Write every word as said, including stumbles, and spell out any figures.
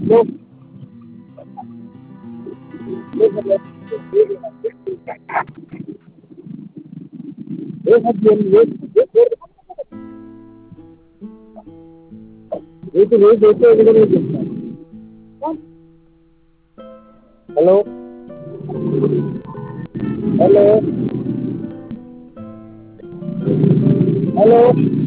लोग ये मतलब ये सब ये ये ये ये तो रोज देखते हैं नहीं देखता। Hello hello hello